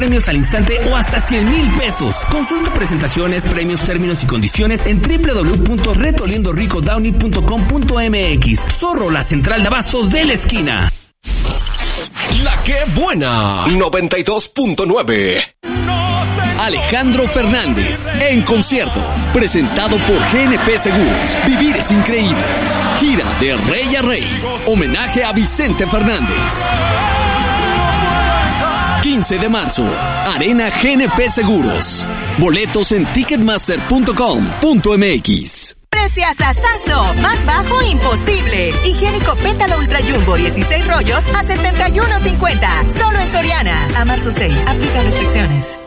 premios al instante o hasta 100,000 pesos. Consulta presentaciones, premios, términos y condiciones en www.retoliendoricodowney.com.mx. Zorro, la central de abastos de la esquina. La que buena 92.9. Alejandro Fernández en concierto, presentado por GNP Seguros. Vivir es increíble. Gira de rey a rey. Homenaje a Vicente Fernández. 15 de marzo, Arena GNP Seguros. Boletos en ticketmaster.com.mx. Preciasazo, más bajo imposible. Higiénico Pétalo Ultra Jumbo 16 rollos a $71.50. Solo en Soriana. A marzo 6, aplica restricciones.